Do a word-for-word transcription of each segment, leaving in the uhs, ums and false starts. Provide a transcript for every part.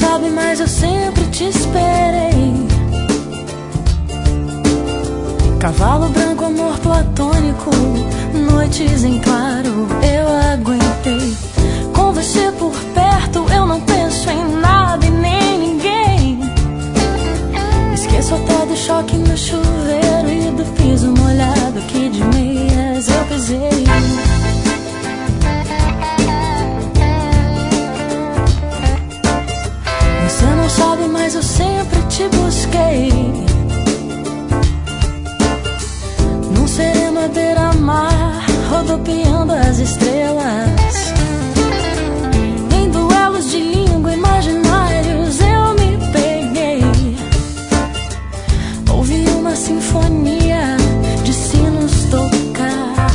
sabe, mas eu sempre te esperei. Cavalo branco, amor platônico, noites em claro eu aguentei. Com você por perto eu não penso em nada e nem ninguém. Esqueço até do choque no chuveiro e do piso molhado que de meias eu pisei. Você não sabe, mas eu sempre te busquei. Num sereno à beira-mar, rodopiando as estrelas. Em duelos de língua imaginários eu me peguei. Ouvi uma sinfonia de sinos tocar.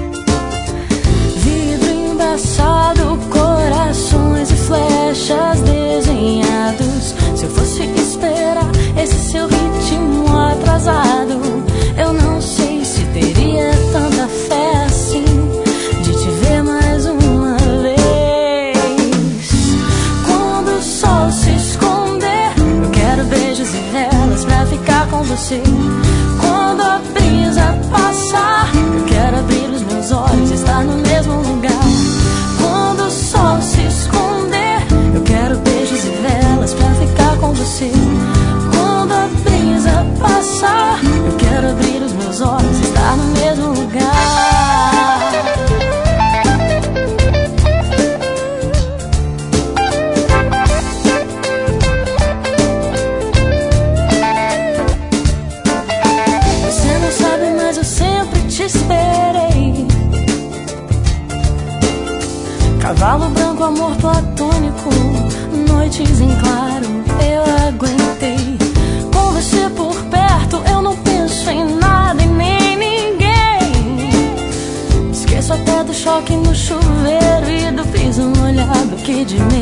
Vidro embaçado, corações e flechas desenhados. Se eu fosse esperar esse seu ritmo atrasado, eu não sei se teria tanta fé assim de te ver mais uma vez. Quando o sol se esconder, eu quero beijos e velas pra ficar com você. Quando a brisa passar, eu quero abrir os meus olhos e estar no mesmo lugar. Quando o sol se esconder, eu quero beijos e velas pra ficar com você. Quando a brisa passar, eu quero abrir os meus olhos e estar no mesmo lugar. Você não sabe, mas eu sempre te esperei. Cavalo branco, amor platônico, noites em claro eu aguentei. Com você por perto eu não penso em nada e nem ninguém. Esqueço até do choque no chuveiro e do piso molhado que de mim